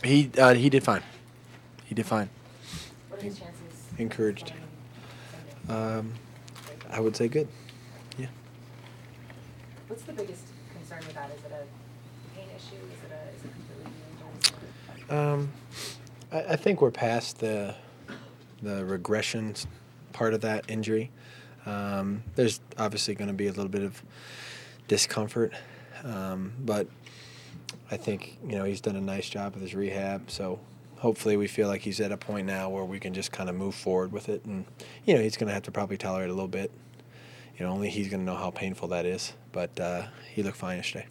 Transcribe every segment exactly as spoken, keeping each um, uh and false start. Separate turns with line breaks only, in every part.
He uh, he did fine. He did fine.
What are his chances?
Encouraged. Um, I would say good. Yeah.
What's the biggest concern with that? Is it a pain issue? Is it a is it completely new injury?
Um, I, I think we're past the the regression part of that injury. Um, there's obviously going to be a little bit of discomfort, um, but I think you know he's done a nice job with his rehab. So hopefully we feel like he's at a point now where we can just kind of move forward with it. And you know he's going to have to probably tolerate a little bit. You know only he's going to know how painful that is. But uh, he looked fine yesterday.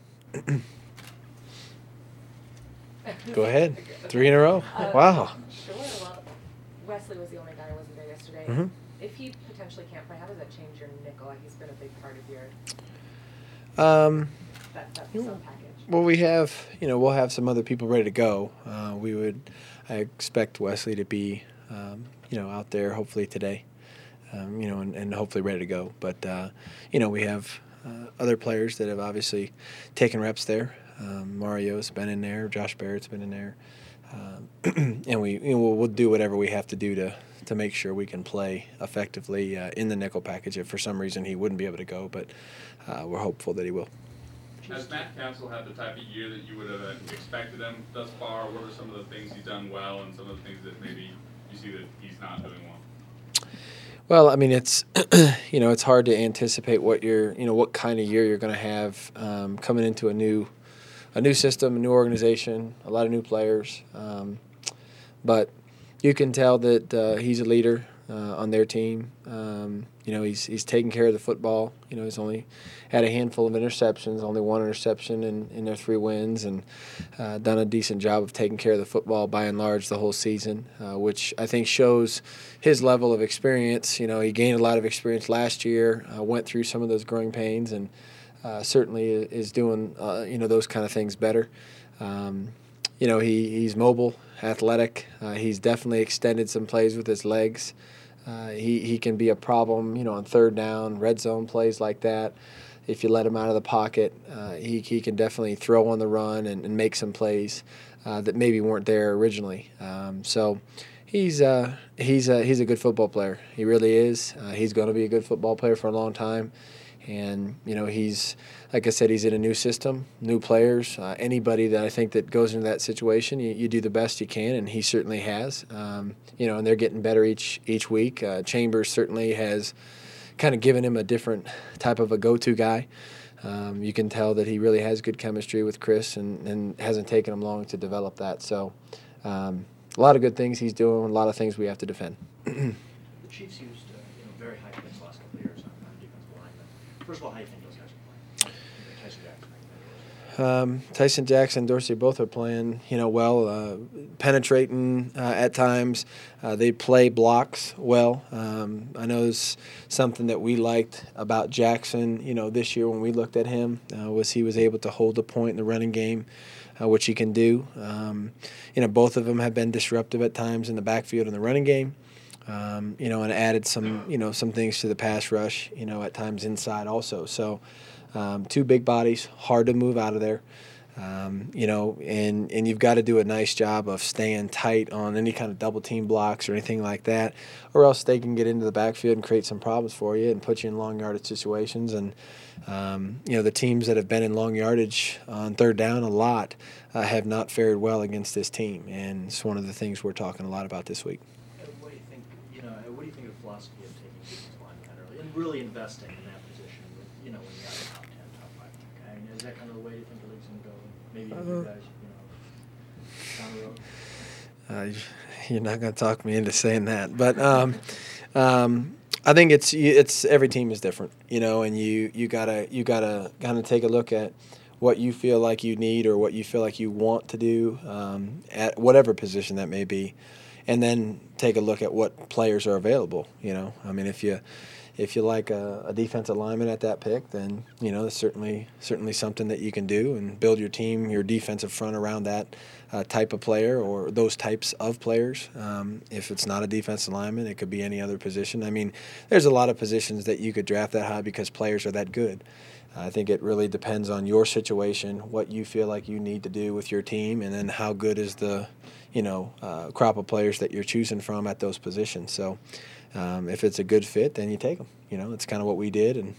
Go ahead. Three in a row.
Uh,
Wow.
Sure. Well, Wesley was the only guy who wasn't there yesterday.
Mm-hmm.
If he potentially can't play, how does that change your nickel? He's been a big part of your
Um,
that, that sub package.
well, we have, you know, we'll have some other people ready to go. Uh, we would, I expect Wesley to be, um, you know, out there hopefully today, um, you know, and, and hopefully ready to go. But, uh, you know, we have uh, other players that have obviously taken reps there. Um, Mario's been in there. Josh Barrett's been in there. Um, and we, you know, we'll, we'll do whatever we have to do to, to make sure we can play effectively uh, in the nickel package if for some reason he wouldn't be able to go. But uh, we're hopeful that he will.
Has Matt Cancel had the type of year that you would have expected him thus far? What are some of the things he's done well and some of the things that maybe you see that he's not doing well?
Well, I mean, it's you know, it's hard to anticipate what you're, you know, what kind of year you're going to have um, coming into a new, a new system, a new organization, a lot of new players. Um, but you can tell that uh, he's a leader uh, on their team. Um, you know, he's he's taking care of the football. You know, he's only had a handful of interceptions, only one interception in, in their three wins, and uh, done a decent job of taking care of the football by and large the whole season, uh, which I think shows his level of experience. You know, he gained a lot of experience last year, uh, went through some of those growing pains, and uh, certainly is doing, uh, you know, those kind of things better. Um, you know, he, he's mobile, athletic. Uh, he's definitely extended some plays with his legs. Uh, he, he can be a problem, you know, on third down, red zone plays like that. If you let him out of the pocket, uh, he, he can definitely throw on the run and, and make some plays uh, that maybe weren't there originally. Um, so he's uh, he's a, he's a good football player. He really is. Uh, he's going to be a good football player for a long time. And, you know, he's, like I said, he's in a new system, new players. Uh, anybody that I think that goes into that situation, you, you do the best you can, and he certainly has. Um, you know, and they're getting better each each week. Uh, Chambers certainly has kind of given him a different type of a go-to guy. Um, you can tell that he really has good chemistry with Chris, and, and hasn't taken him long to develop that. So um, a lot of good things he's doing, a lot of things we have to defend.
The Chiefs used uh, you know, very high picks the last couple of years on, on defensive linemen. First of all, how do you think those guys are playing? Tyson Jackson.
Um, Tyson Jackson, Dorsey, both are playing, you know, well, uh, penetrating uh, at times. Uh, they play blocks well. Um, I know it's something that we liked about Jackson, you know, this year when we looked at him, uh, was he was able to hold the point in the running game, uh, which he can do. Um, you know, both of them have been disruptive at times in the backfield in the running game. Um, you know, and added some, you know, some things to the pass rush, you know, at times inside also. So, um, two big bodies, hard to move out of there, um, you know, and, and you've got to do a nice job of staying tight on any kind of double team blocks or anything like that, or else they can get into the backfield and create some problems for you and put you in long yardage situations. And, um, you know, the teams that have been in long yardage on third down a lot uh, have not fared well against this team. And it's one of the things we're talking a lot about this week.
What do you think? You know, what do you think of the philosophy of taking defensive linemen kind of early and really investing in that position? With, you know, when you got a top ten, top five pick. I mean, is that kind of the way you think the league's going to go? Maybe uh, you guys, you know, down the road.
Uh, you're not going to talk me into saying that, but um, um, I think it's it's every team is different, you know, and you you gotta you gotta kind of take a look at what you feel like you need or what you feel like you want to do um, at whatever position that may be. And then take a look at what players are available. You know, I mean, if you if you like a, a defensive lineman at that pick, then you know it's certainly certainly something that you can do and build your team, your defensive front around that uh, type of player or those types of players. Um, if it's not a defensive lineman, it could be any other position. I mean, there's a lot of positions that you could draft that high because players are that good. I think it really depends on your situation, what you feel like you need to do with your team, and then how good is the, you know, uh, crop of players that you're choosing from at those positions. So um, if it's a good fit, then you take them. You know, it's kind of what we did. And,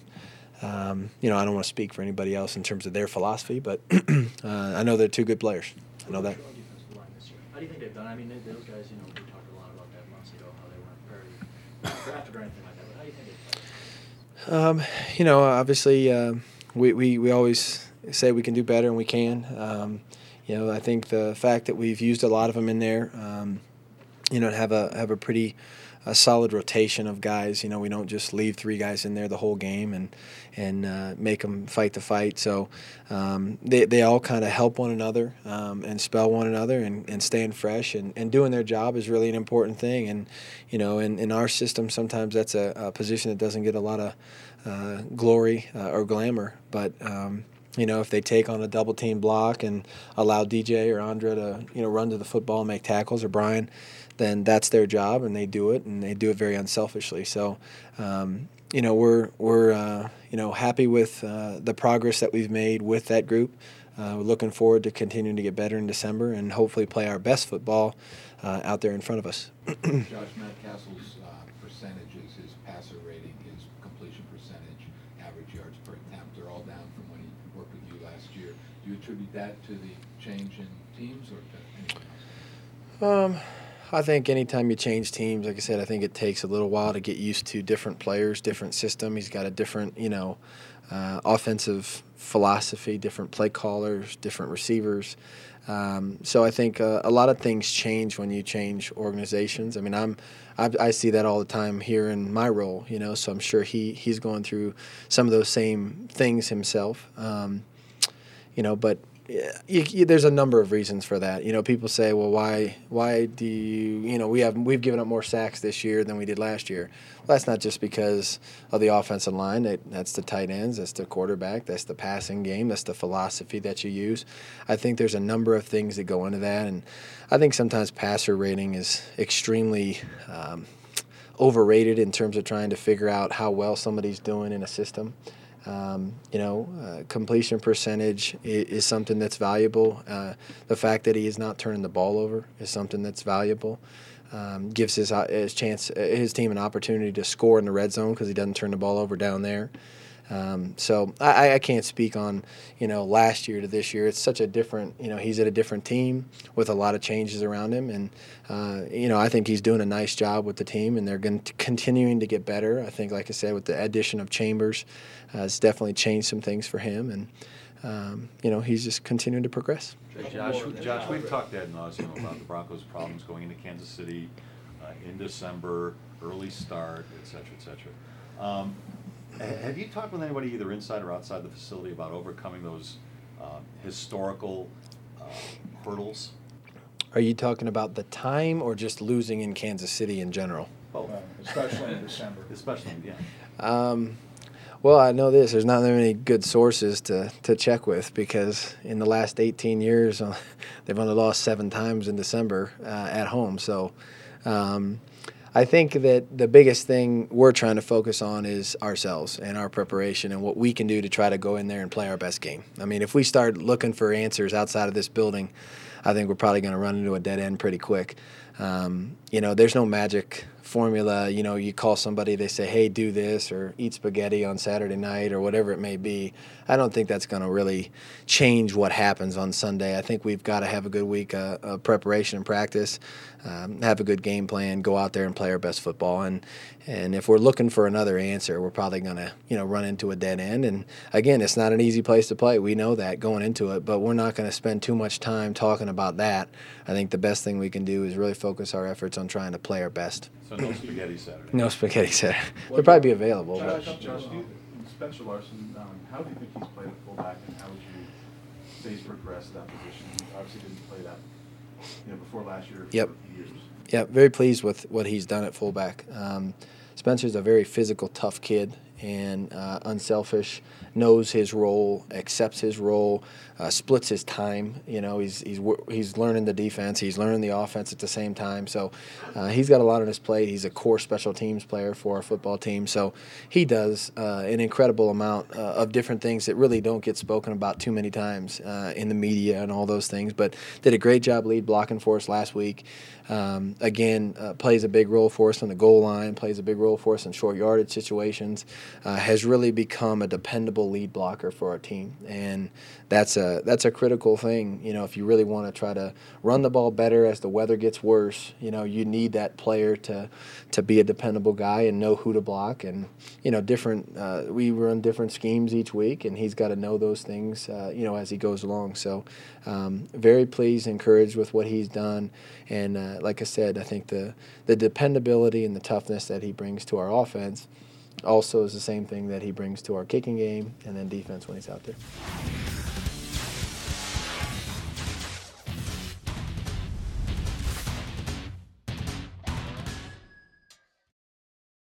um, you know, I don't want to speak for anybody else in terms of their philosophy, but uh, I know they're two good players. I know that.
How do you think they've done? I mean, those guys, you know, we talked a lot about that months ago, how they weren't very drafted or anything like that, but how do you think they've done?
Um, you know, obviously, uh, we, we, we always say we can do better, and we can. Um, you know, I think the fact that we've used a lot of them in there, um, you know, have a have a pretty a solid rotation of guys. You know, we don't just leave three guys in there the whole game and and uh, make them fight the fight. So um, they they all kind of help one another um, and spell one another, and, and staying fresh and, and doing their job is really an important thing. And you know, in, in our system, sometimes that's a, a position that doesn't get a lot of uh, glory uh, or glamour, but um, you know, if they take on a double team block and allow D J or Andra to, you know, run to the football and make tackles, or Brian, then that's their job, and they do it, and they do it very unselfishly. So, um, you know, we're we're uh, you know happy with uh, the progress that we've made with that group. Uh, we're looking forward to continuing to get better in December and hopefully play our best football uh, out there in front of us.
Josh, Matt Castle's uh, percentages, his passer rating, his completion percentage, average yards per attempt, they're all down from when he worked with you last year. Do you attribute that to the change in teams or to anything else?
Um, I think anytime you change teams, like I said, I think it takes a little while to get used to different players, different system. He's got a different, you know, uh, offensive philosophy, different play callers, different receivers. Um, so I think uh, a lot of things change when you change organizations. I mean, I'm I, I see that all the time here in my role, you know. So I'm sure he he's going through some of those same things himself, um, you know. But You, you, there's a number of reasons for that. You know, people say, well, why why do you, you know, we have, we've given up more sacks this year than we did last year. Well, that's not just because of the offensive line. That, that's the tight ends. That's the quarterback. That's the passing game. That's the philosophy that you use. I think there's a number of things that go into that. And I think sometimes passer rating is extremely um, overrated in terms of trying to figure out how well somebody's doing in a system. Um, you know, uh, completion percentage is, is something that's valuable. Uh, the fact that he is not turning the ball over is something that's valuable. Um, gives his his chance his team an opportunity to score in the red zone because he doesn't turn the ball over down there. Um, so I, I can't speak on, you know, last year to this year. It's such a different, you know, he's at a different team with a lot of changes around him. And, uh, you know, I think he's doing a nice job with the team, and they're going to continuing to get better. I think, like I said, with the addition of Chambers, uh, it's definitely changed some things for him. And, um, you know, he's just continuing to progress.
Josh, Josh, we've talked ad nauseum about the Broncos' problems going into Kansas City uh, in December, early start, et cetera, et cetera. Um, Have you talked with anybody either inside or outside the facility about overcoming those uh, historical uh, hurdles?
Are you talking about the time or just losing in Kansas City in general?
Both.
Uh, especially in December.
Especially, yeah.
Um, well, I know this. There's not that many good sources to, to check with, because in the last eighteen years, uh, they've only lost seven times in December uh, at home. So um, I think that the biggest thing we're trying to focus on is ourselves and our preparation and what we can do to try to go in there and play our best game. I mean, if we start looking for answers outside of this building, I think we're probably going to run into a dead end pretty quick. Um, you know, there's no magic formula. You know, you call somebody, they say, hey, do this, or eat spaghetti on Saturday night, or whatever it may be. I don't think that's going to really change what happens on Sunday. I think we've got to have a good week uh, of preparation and practice, um, have a good game plan, go out there and play our best football. And and if we're looking for another answer, we're probably going to, you know, run into a dead end. And again, it's not an easy place to play. We know that going into it, but we're not going to spend too much time talking about that. I think the best thing we can do is really focus our efforts on trying to play our best.
So no spaghetti Saturday.
No spaghetti Saturday. They'll probably be available.
Josh,
But.
Josh, do you, Spencer Larson, um, how do you think he's played at fullback, and how would you say he's progressed that position? He obviously didn't play that, you know, before last year for
Yep.
a few years.
Yeah, very pleased with what he's done at fullback. Um, Spencer's a very physical, tough kid, and uh, unselfish, knows his role, accepts his role, uh, splits his time. You know, he's he's he's learning the defense, he's learning the offense at the same time. So uh, he's got a lot on his plate. He's a core special teams player for our football team. So he does uh, an incredible amount uh, of different things that really don't get spoken about too many times uh, in the media and all those things. But did a great job lead blocking for us last week. Um, again, uh, plays a big role for us on the goal line, plays a big role for us in short yardage situations, uh, has really become a dependable lead blocker for our team. And that's a that's a critical thing. You know, if you really want to try to run the ball better as the weather gets worse, you know, you need that player to to be a dependable guy and know who to block. And, you know, different uh, we run different schemes each week, and he's got to know those things, uh, you know, as he goes along. So um, very pleased, encouraged with what he's done. And uh, like I said, I think the, the dependability and the toughness that he brings to our offense also is the same thing that he brings to our kicking game and then defense when he's out there.